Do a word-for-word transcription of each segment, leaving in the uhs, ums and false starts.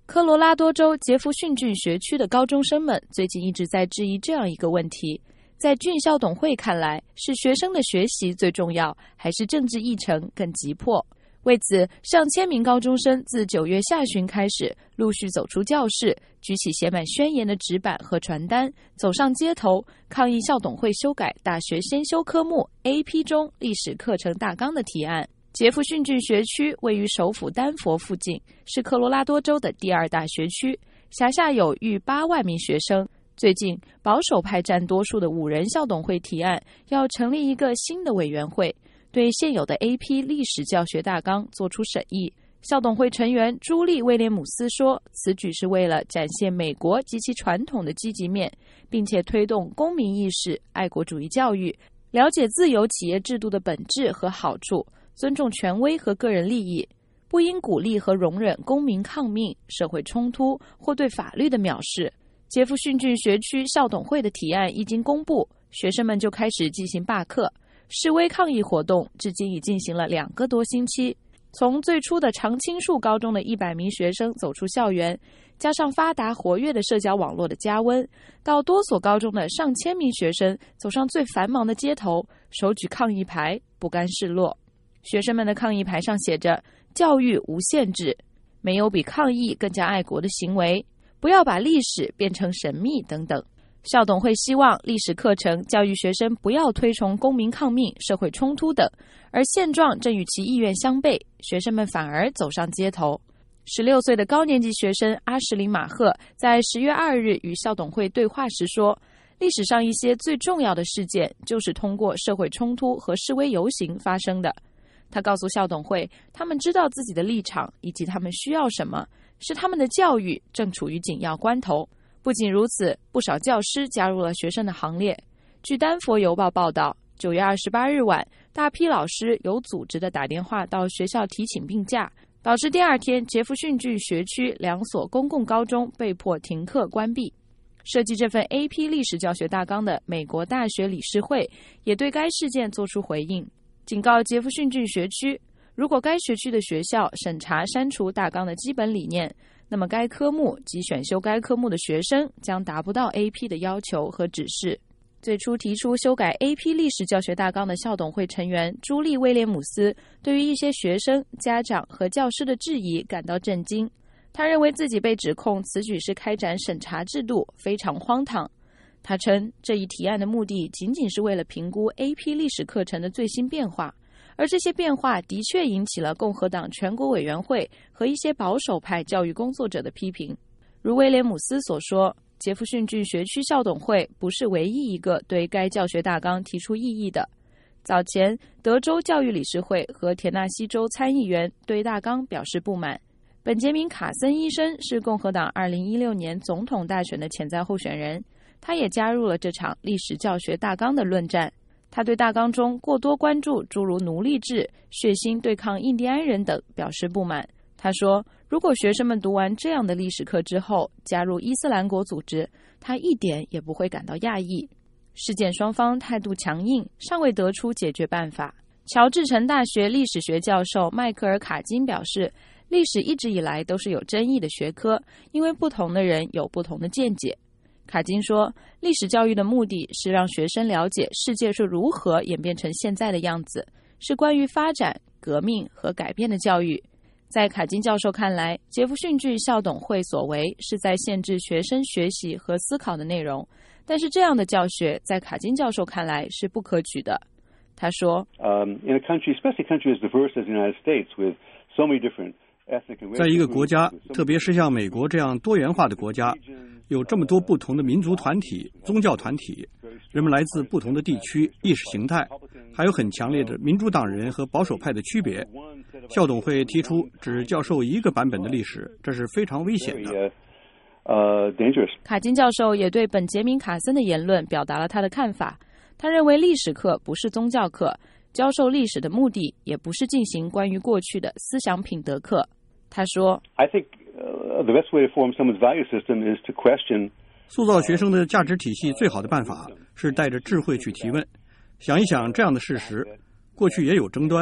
科罗拉多州杰弗逊郡学区的高中生们最近一直在质疑这样一个问题：在郡校董会看来，是学生的学习最重要，还是政治议程更急迫？为此，上千名高中生自九月下旬开始，陆续走出教室，举起写满宣言的纸板和传单，走上街头，抗议校董会修改大学先修科目 A P 中历史课程大纲的提案。杰弗逊郡学区位于首府丹佛附近，是科罗拉多州的第二大学区，辖下有逾八万名学生。最近，保守派占多数的五人校董会提案，要成立一个新的委员会，对现有的 A P 历史教学大纲作出审议。校董会成员朱莉·威廉姆斯说，此举是为了展现美国及其传统的积极面，并且推动公民意识、爱国主义教育，了解自由企业制度的本质和好处，尊重权威和个人利益，不应鼓励和容忍公民抗命、社会冲突或对法律的藐视。杰弗逊郡学区校董会的提案一经公布，学生们就开始进行罢课。示威抗议活动至今已进行了两个多星期。从最初的常青树高中的一百名学生走出校园，加上发达活跃的社交网络的加温，到多所高中的上千名学生走上最繁忙的街头，手举抗议牌，不甘示弱。学生们的抗议牌上写着“教育无限制”，没有比抗议更加爱国的行为，不要把历史变成神秘等等。校董会希望历史课程教育学生不要推崇公民抗命、社会冲突等，而现状正与其意愿相悖，学生们反而走上街头。十六岁的高年级学生阿什林·马赫在十月二日与校董会对话时说，历史上一些最重要的事件就是通过社会冲突和示威游行发生的。他告诉校董会，他们知道自己的立场以及他们需要什么，是他们的教育正处于紧要关头。不仅如此，不少教师加入了学生的行列。据丹佛邮报报道，九月二十八日晚，大批老师有组织地打电话到学校提请病假，导致第二天杰弗逊郡学区两所公共高中被迫停课关闭。设计这份 A P 历史教学大纲的美国大学理事会也对该事件作出回应，警告杰弗逊郡学区，如果该学区的学校审查删除大纲的基本理念，那么该科目及选修该科目的学生将达不到 A P 的要求和指示。最初提出修改 A P 历史教学大纲的校董会成员朱莉·威廉姆斯对于一些学生、家长和教师的质疑感到震惊。他认为自己被指控此举是开展审查制度，非常荒唐。他称，这一提案的目的仅仅是为了评估 A P 历史课程的最新变化，而这些变化的确引起了共和党全国委员会和一些保守派教育工作者的批评。如威廉姆斯所说，杰弗逊郡学区校董会不是唯一一个对该教学大纲提出异议的。早前，德州教育理事会和田纳西州参议员对大纲表示不满。本杰明·卡森医生是共和党二零一六年总统大选的潜在候选人，他也加入了这场历史教学大纲的论战。他对大纲中过多关注诸如奴隶制、血腥对抗印第安人等表示不满。他说，如果学生们读完这样的历史课之后加入伊斯兰国组织，他一点也不会感到讶异。事件双方态度强硬，尚未得出解决办法。乔治城大学历史学教授迈克尔·卡金表示，历史一直以来都是有争议的学科，因为不同的人有不同的见解。卡金说，历史教育的目的是让学生了解世界是如何演变成现在的样子，是关于发展、革命和改变的教育。在卡金教授看来，杰弗逊郡校董会所为是在限制学生学习和思考的内容，但是这样的教学在卡金教授看来是不可取的。他说， um, in a country, especially a country as diverse as the United States, with so many different ethnic and racial groups, 在一个国家，特别是像美国这样多元化的国家，有这么多不同的民族团体、宗教团体，人们来自不同的地区、意识形态，还有很强烈的民主党人和保守派的区别。校董会提出只教授一个版本的历史，这是非常危险的。 卡金教授也对本杰明·卡森的言论表达了他的看法。他认为历史课不是宗教课，教授历史的目的也不是进行关于过去的思想品德课。他说， I think the best way to form someone's value system is to question. 塑造学生的价值体系最好的办法是带着智慧去提问，想一想这样的事实：过去也有争端，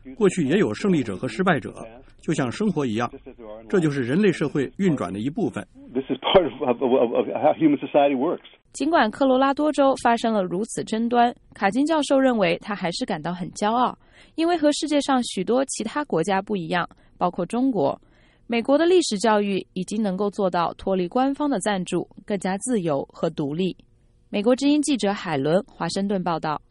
过去也有胜利者和失败者，就像生活一样，这就是人类社会运转的一部分。 This is part of, of, of how human society works. 尽管科罗拉多州发生了如此争端，卡金教授认为他还是感到很骄傲，因为和世界上许多其他国家不一样，包括中国，美国的历史教育已经能够做到脱离官方的赞助，更加自由和独立。美国之音记者海伦华盛顿报道。